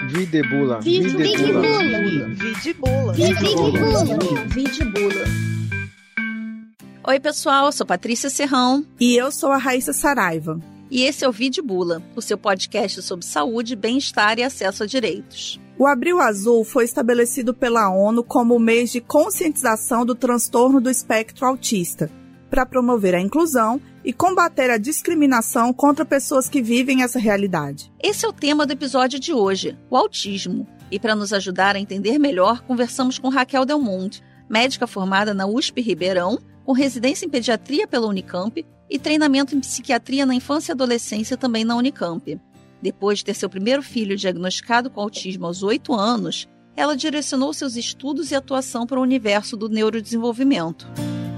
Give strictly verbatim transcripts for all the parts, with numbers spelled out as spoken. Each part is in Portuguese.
Videbula. Videbula. Videbula. Videbula. Videbula. Oi, pessoal, eu sou Patrícia Serrão. E eu sou a Raíssa Saraiva. E esse é o Videbula, o seu podcast sobre saúde, bem-estar e acesso a direitos. O Abril Azul foi estabelecido pela ONU como o mês de conscientização do transtorno do espectro autista, para promover a inclusão e combater a discriminação contra pessoas que vivem essa realidade. Esse é o tema do episódio de hoje, o autismo. E para nos ajudar a entender melhor, conversamos com Raquel Delmonte, médica formada na U S P Ribeirão, com residência em pediatria pela Unicamp e treinamento em psiquiatria na infância e adolescência também na Unicamp. Depois de ter seu primeiro filho diagnosticado com autismo aos oito anos, ela direcionou seus estudos e atuação para o universo do neurodesenvolvimento.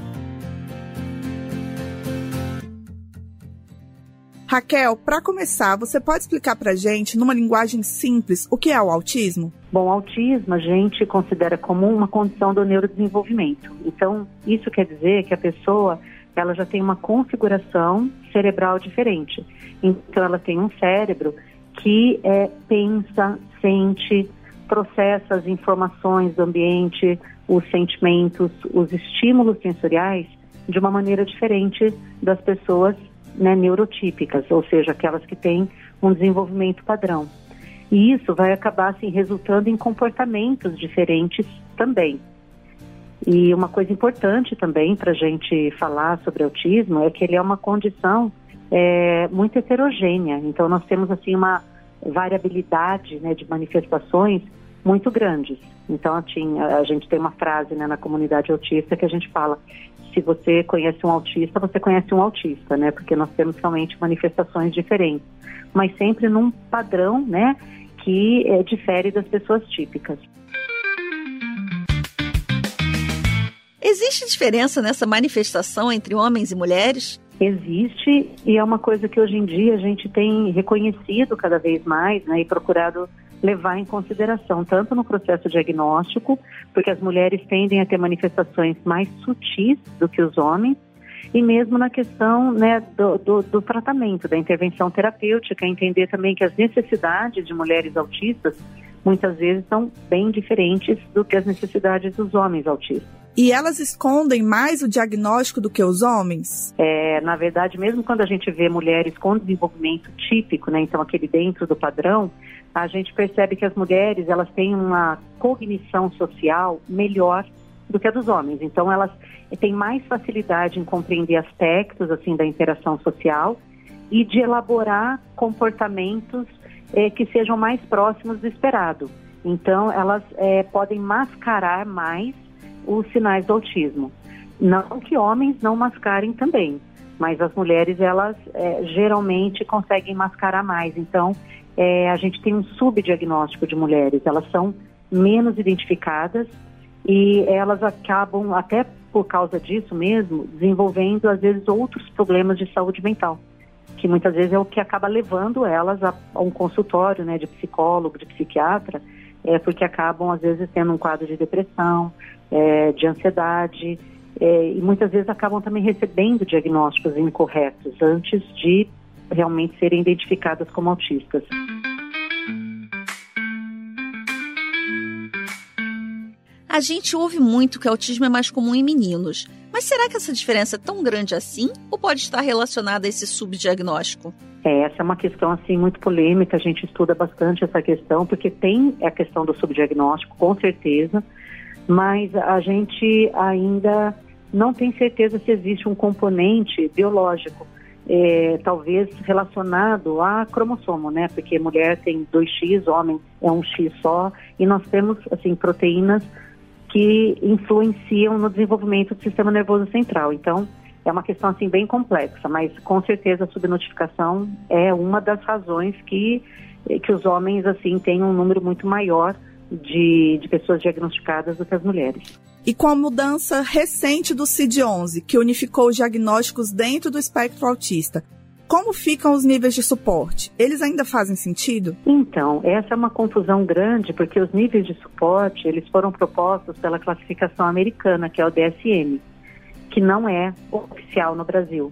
Raquel, para começar, você pode explicar para a gente, numa linguagem simples, o que é o autismo? Bom, autismo a gente considera como uma condição do neurodesenvolvimento. Então, isso quer dizer que a pessoa ela já tem uma configuração cerebral diferente. Então, ela tem um cérebro que é, pensa, sente, processa as informações do ambiente, os sentimentos, os estímulos sensoriais de uma maneira diferente das pessoas, né, neurotípicas, ou seja, aquelas que têm um desenvolvimento padrão. E isso vai acabar assim, resultando em comportamentos diferentes também. E uma coisa importante também para a gente falar sobre autismo é que ele é uma condição é, muito heterogênea. Então, nós temos assim uma variabilidade, né, de manifestações muito grandes. Então, assim, a gente tem uma frase, né, na comunidade autista que a gente fala: se você conhece um autista, você conhece um autista, né? Porque nós temos realmente manifestações diferentes, mas sempre num padrão, né, que é, difere das pessoas típicas. Existe diferença nessa manifestação entre homens e mulheres? Existe, e é uma coisa que hoje em dia a gente tem reconhecido cada vez mais, né, e procurado levar em consideração, tanto no processo diagnóstico, porque as mulheres tendem a ter manifestações mais sutis do que os homens, e mesmo na questão, né, do, do, do tratamento, da intervenção terapêutica, entender também que as necessidades de mulheres autistas muitas vezes são bem diferentes do que as necessidades dos homens autistas. E elas escondem mais o diagnóstico do que os homens? É, na verdade, mesmo quando a gente vê mulheres com desenvolvimento típico, né, então aquele dentro do padrão, a gente percebe que as mulheres elas têm uma cognição social melhor do que a dos homens. Então, elas têm mais facilidade em compreender aspectos assim, da interação social e de elaborar comportamentos eh, que sejam mais próximos do esperado. Então, elas eh, podem mascarar mais os sinais do autismo. Não que homens não mascarem também, mas as mulheres, elas é, geralmente conseguem mascarar mais. Então, é, a gente tem um subdiagnóstico de mulheres, elas são menos identificadas e elas acabam, até por causa disso mesmo, desenvolvendo, às vezes, outros problemas de saúde mental, que muitas vezes é o que acaba levando elas a, a um consultório, né, de psicólogo, de psiquiatra, é, porque acabam, às vezes, tendo um quadro de depressão, É, de ansiedade, é, e muitas vezes acabam também recebendo diagnósticos incorretos antes de realmente serem identificadas como autistas. A gente ouve muito que o autismo é mais comum em meninos, mas será que essa diferença é tão grande assim ou pode estar relacionada a esse subdiagnóstico? É, essa é uma questão assim muito polêmica, a gente estuda bastante essa questão, porque tem a questão do subdiagnóstico, com certeza, mas a gente ainda não tem certeza se existe um componente biológico, é, talvez relacionado a cromossomo, né? Porque mulher tem dois X, homem é um X só, e nós temos, assim, proteínas que influenciam no desenvolvimento do sistema nervoso central. Então, é uma questão, assim, bem complexa, mas com certeza a subnotificação é uma das razões que, que os homens, assim, têm um número muito maior De, de pessoas diagnosticadas do que as mulheres. E com a mudança recente do C I D onze, que unificou os diagnósticos dentro do espectro autista, como ficam os níveis de suporte? Eles ainda fazem sentido? Então, essa é uma confusão grande, porque os níveis de suporte, eles foram propostos pela classificação americana, que é o D S M, que não é oficial no Brasil.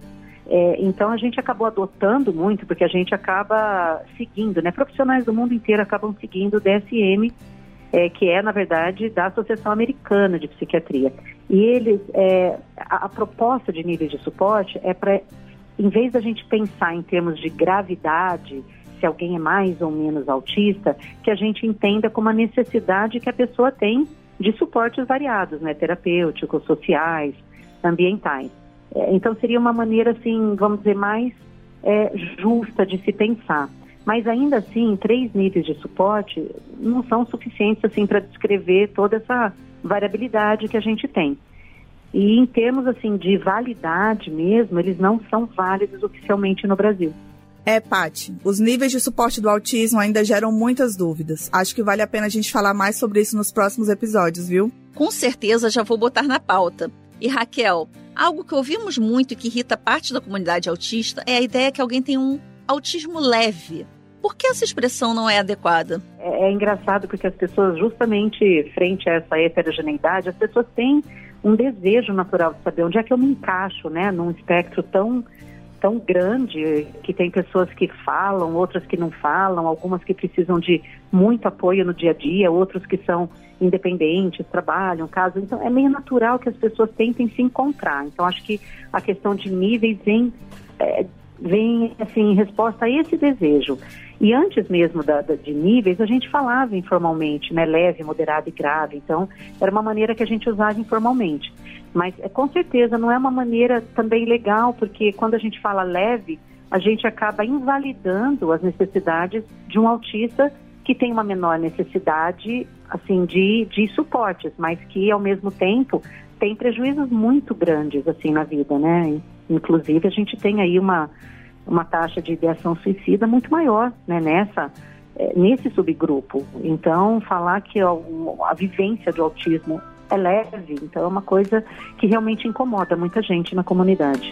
É, então a gente acabou adotando muito, porque a gente acaba seguindo, né? Profissionais do mundo inteiro acabam seguindo o D S M, é, que é, na verdade, da Associação Americana de Psiquiatria. E eles, é, a, a proposta de níveis de suporte é para, em vez da gente pensar em termos de gravidade, se alguém é mais ou menos autista, que a gente entenda como a necessidade que a pessoa tem de suportes variados, né? Terapêuticos, sociais, ambientais. Então, seria uma maneira, assim, vamos dizer, mais é, justa de se pensar. Mas, ainda assim, três níveis de suporte não são suficientes, assim, para descrever toda essa variabilidade que a gente tem. E, em termos, assim, de validade mesmo, eles não são válidos oficialmente no Brasil. É, Paty, os níveis de suporte do autismo ainda geram muitas dúvidas. Acho que vale a pena a gente falar mais sobre isso nos próximos episódios, viu? Com certeza já vou botar na pauta. E Raquel, algo que ouvimos muito e que irrita parte da comunidade autista é a ideia que alguém tem um autismo leve. Por que essa expressão não é adequada? É, é engraçado porque as pessoas, justamente frente a essa heterogeneidade, as pessoas têm um desejo natural de saber onde é que eu me encaixo, né, num espectro tão, tão grande, que tem pessoas que falam, outras que não falam, algumas que precisam de muito apoio no dia a dia, outros que são independentes, trabalham, casam. Então, é meio natural que as pessoas tentem se encontrar. Então, acho que a questão de níveis vem, é, vem assim, em resposta a esse desejo. E antes mesmo da, da, de níveis, a gente falava informalmente, né? Leve, moderado e grave. Então, era uma maneira que a gente usava informalmente. Mas, é, com certeza, não é uma maneira também legal, porque quando a gente fala leve, a gente acaba invalidando as necessidades de um autista que tem uma menor necessidade, assim, de, de suportes, mas que, ao mesmo tempo, tem prejuízos muito grandes, assim, na vida, né? Inclusive, a gente tem aí uma, uma taxa de ideação suicida muito maior, né, nessa, é, nesse subgrupo. Então, falar que a, a vivência do autismo é leve, então é uma coisa que realmente incomoda muita gente na comunidade.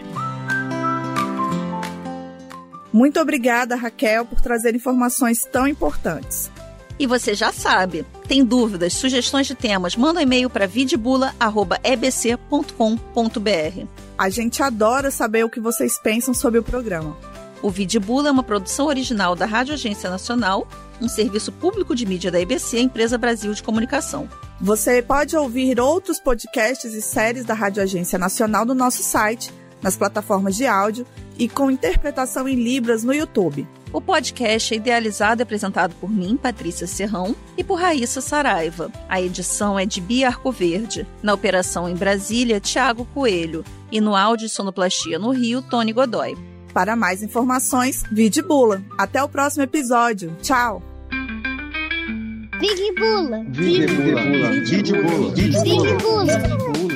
Muito obrigada, Raquel, por trazer informações tão importantes. E você já sabe, tem dúvidas, sugestões de temas, manda um e-mail para vidbula arroba e b c ponto com ponto b r. A gente adora saber o que vocês pensam sobre o programa. O Vidbula é uma produção original da Rádio Agência Nacional, um serviço público de mídia da I B C, Empresa Brasil de Comunicação. Você pode ouvir outros podcasts e séries da Rádio Agência Nacional no nosso site, nas plataformas de áudio e com interpretação em Libras no YouTube. O podcast é idealizado e apresentado por mim, Patrícia Serrão, e por Raíssa Saraiva. A edição é de Bia Arcoverde. Na operação em Brasília, Tiago Coelho. E no áudio e sonoplastia no Rio, Tony Godoy. Para mais informações, Vidbula. Até o próximo episódio. Tchau! Vidbula. Vidbula. Vidbula. Vidbula. Vidbula.